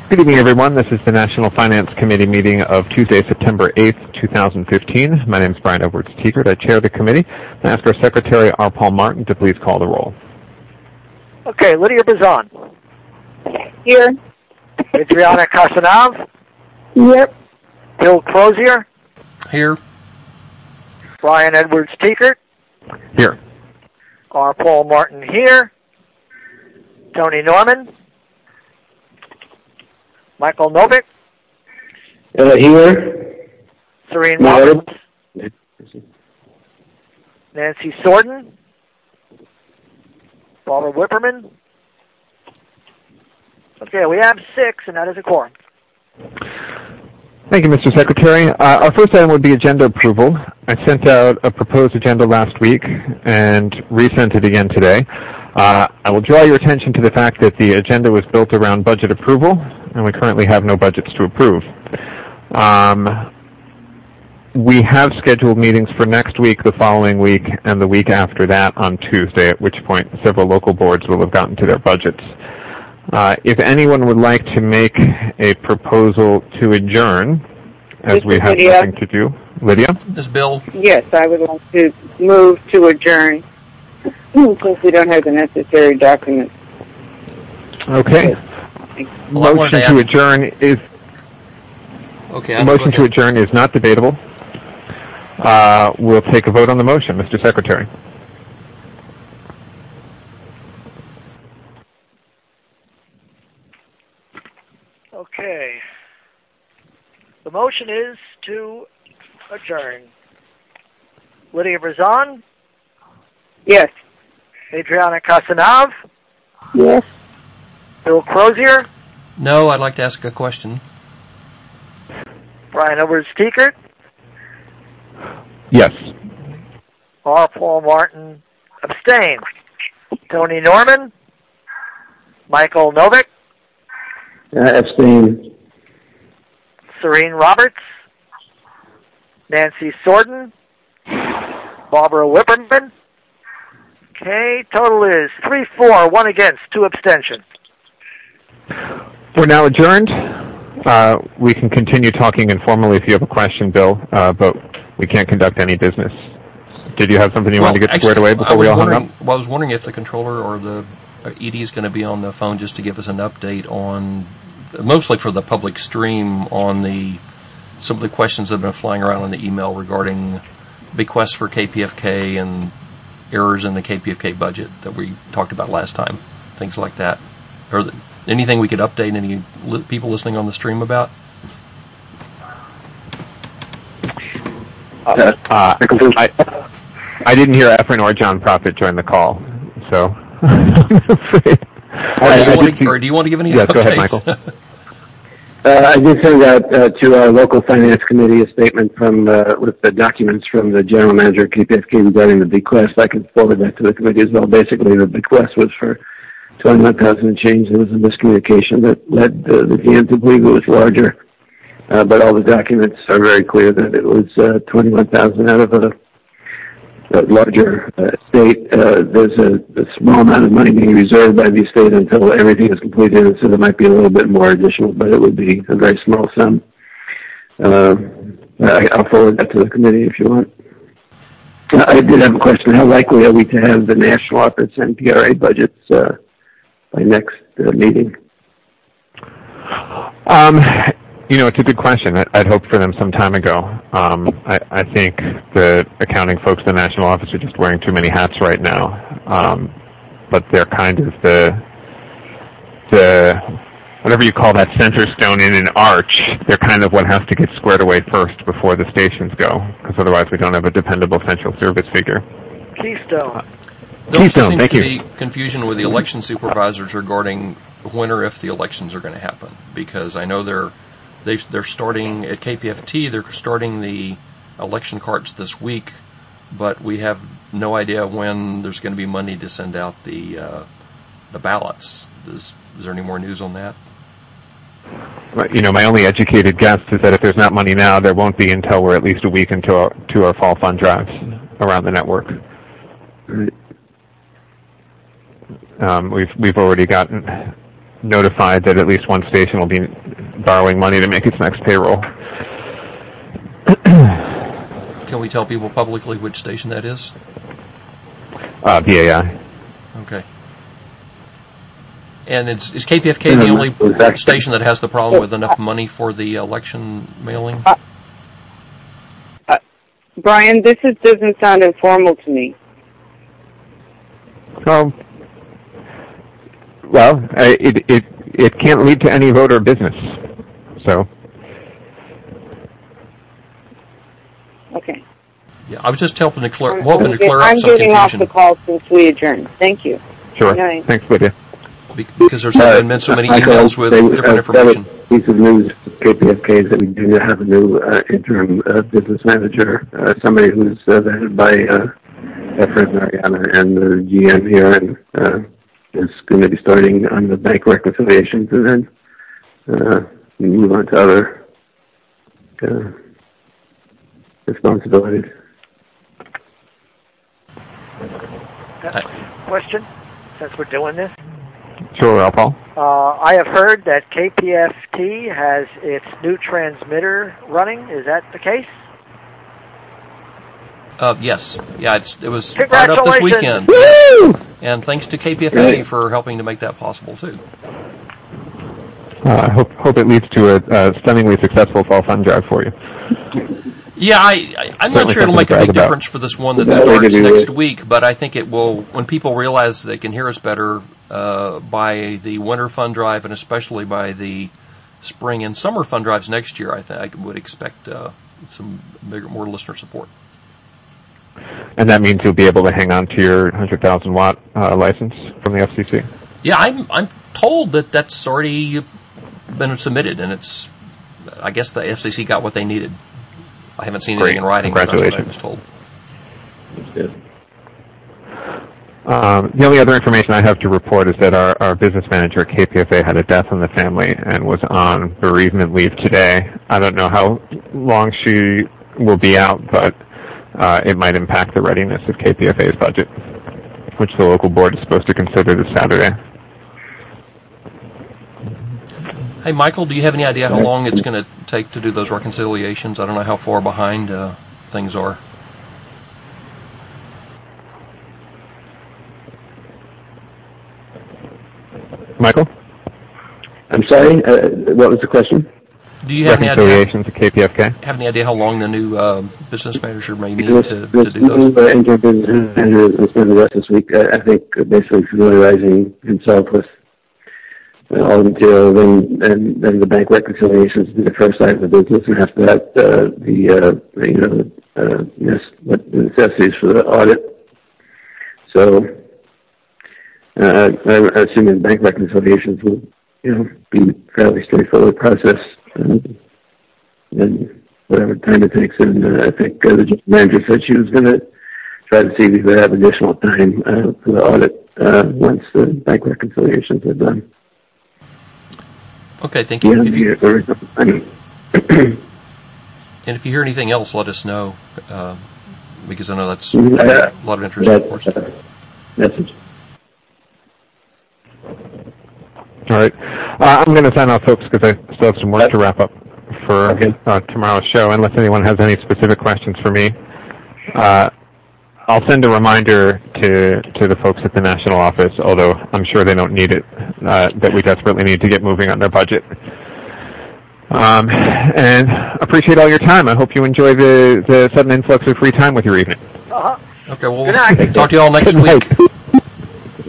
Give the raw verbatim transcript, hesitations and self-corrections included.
Good evening, everyone. This is the National Finance Committee meeting of Tuesday, September eighth, two thousand fifteen. My name is Brian Edwards-Tiekert. I chair the committee. I ask our Secretary, R. Paul Martin, to please call the roll. Okay, Lydia Bazan. Here. Adriana Casanov. Yep. Bill Crozier. Here. Brian Edwards-Tiekert. Here. R. Paul Martin here. Tony Norman. Michael Novick. Uh, here. Serene No, Roberts. Nancy Sorden. Barbara Whipperman. Okay, we have six, and that is a quorum. Thank you, Mister Secretary. Uh, our first item would be agenda approval. I sent out a proposed agenda last week and resent it again today. Uh, I will draw your attention to the fact that the agenda was built around budget approval, and we currently have no budgets to approve. Um, we have scheduled meetings for next week, the following week, and the week after that on Tuesday, at which point several local boards will have gotten to their budgets. Uh, if anyone would like to make a proposal to adjourn, as This we is have Lydia. nothing to do. Lydia? This Bill. Yes, I would like to move to adjourn since we don't have the necessary documents. Okay. Well, I wanted motion to to add- adjourn is Okay. the I'm motion go to ahead. adjourn is not debatable. Uh, we'll take a vote on the motion, Mister Secretary. Okay. The motion is to adjourn. Lydia Bazan. Yes. Adriana Casanov. Yes. Bill Crozier. No, I'd like to ask a question. Brian Edwards-Tiekert. Yes. R. Paul Martin. Abstain. Tony Norman. Michael Novick. Uh, abstain. Serene Roberts. Nancy Sorden. Barbara Whipperman. Okay, total is three, four, one against, two abstentions. We're now adjourned. Uh, we can continue talking informally if you have a question, Bill, uh, but we can't conduct any business. Did you have something you Well, wanted to get actually, squared away I before was we all hung wondering- up? Well, I was wondering if the controller or the uh, E D is going to be on the phone just to give us an update on, mostly for the public stream, on the some of the questions that have been flying around on the email regarding bequests for K P F K and errors in the K P F K budget that we talked about last time, things like that. Or the, anything we could update any li- people listening on the stream about? Uh, uh, I, I didn't hear Efren or John Prophet join the call, so I'm afraid. Or do, you I want did to, see- or do you want to give any Yes, updates? go ahead, Michael. Uh, I did send out uh, to our local finance committee a statement from uh, with the documents from the general manager of K P F K regarding the bequest. I can forward that to the committee as well. Basically, the bequest was for twenty-one thousand and change. There was a miscommunication that led uh, the D M to believe it was larger, uh, but all the documents are very clear that it was uh, twenty-one thousand out of a, a larger uh, state. Uh, there's a, a small amount of money being reserved by the estate until everything is completed, and so there might be a little bit more additional, but it would be a very small sum. Uh, I, I'll forward that to the committee if you want. Uh, I did have a question. How likely are we to have the national office and P R A budgets uh, by next uh, meeting? Um, you know, it's a good question. I, I'd hoped for them some time ago. Um, I, I think the accounting folks in the national office are just wearing too many hats right now. Um, but they're kind of the, the, whatever you call that center stone in an arch, they're kind of what has to get squared away first before the stations go, because otherwise we don't have a dependable central service figure. Keystone. There also Keystone, seems thank to you. be confusion with the election supervisors regarding when or if the elections are going to happen, because I know they're they, they're starting at K P F T. They're starting the election carts this week, but we have no idea when there's going to be money to send out the uh, the ballots. Is, is there any more news on that? You know, my only educated guess is that if there's not money now, there won't be until we're at least a week into our, to our fall fund drives around the network. Right. Um, we've we've already gotten notified that at least one station will be borrowing money to make its next payroll. Can we tell people publicly which station that is? Uh, B A I. Okay. And is, is K P F K the only station that has the problem with enough money for the election mailing? Uh, uh, Brian, this is, doesn't sound informal to me. Oh, well, uh, it it it can't lead to any voter business. So. Okay. Yeah, I was just helping to clear, hoping to get, clear up I'm some getting confusion. off the call since we adjourned. Thank you. Sure. Nice. Thanks, Lydia. Because there's uh, been so many emails with they, different uh, information. Piece of news with K P F K is that we do have a new uh, interim uh, business manager, uh, somebody who's uh, vetted by uh, Efren Mariana and the G M here, and uh, is going to be starting on the bank reconciliations, and then uh, move on to other uh, responsibilities. Question, since we're doing this. Sure, Al Paul. Uh, I have heard that K P F T has its new transmitter running. Is that the case? Uh, yes. Yeah, it's, it was fired up this weekend. Woo! And thanks to K P F K for helping to make that possible, too. Uh, I hope hope it leads to a, a stunningly successful fall fund drive for you. Yeah, I, I, I'm not Certainly sure it'll make a something big to brag difference for this one that Yeah, starts they could do next it. week, but I think it will, when people realize they can hear us better uh, by the winter fund drive and especially by the spring and summer fund drives next year, I think I would expect uh, some bigger, more listener support. And that means you'll be able to hang on to your one hundred thousand watt uh, license from the F C C. Yeah, I'm I'm told that that's already been submitted, and it's, I guess the F C C got what they needed. I haven't seen anything Great. in writing, but that's what I Congratulations. was told. Yeah. Um, the only other information I have to report is that our, our business manager at K P F A had a death in the family and was on bereavement leave today. I don't know how long she will be out, but uh, it might impact the readiness of K P F A's budget, which the local board is supposed to consider this Saturday. Hey, Michael, do you have any idea how long it's going to take to do those reconciliations? I don't know how far behind uh, things are. Michael? I'm sorry, uh, what was the question? Do you have any idea, Reconciliations at K P F K? have any idea how long the new uh, business manager may need This, to, this to do those? new uh, interim business manager will spend the rest of this week, uh, I think, uh, basically familiarizing himself with uh, all the material, then, then, then the bank reconciliations be the first side of the business, and after that, uh, the, uh, you know, uh, yes, what the necessities for the audit. So, uh, I, I assume the bank reconciliations will, you know, be a fairly straightforward process, uh, and whatever time it takes. And uh, I think uh, the general manager said she was going to try to see if we could have additional time uh, for the audit uh, once the bank reconciliations are done. Okay, thank you. Yeah, If you yeah, I mean, and if you hear anything else, let us know, uh, because I know that's uh, a lot of interest, of course. uh, message. All right. Uh, I'm going to sign off, folks, because I still have some work to wrap up for Okay. uh, tomorrow's show, unless anyone has any specific questions for me. Uh, I'll send a reminder to, to the folks at the national office, although I'm sure they don't need it, uh, that we desperately need to get moving on their budget. Um, and appreciate all your time. I hope you enjoy the, the sudden influx of free time with your evening. Uh-huh. Okay, well, Good night. we'll talk to you all next Good week. night.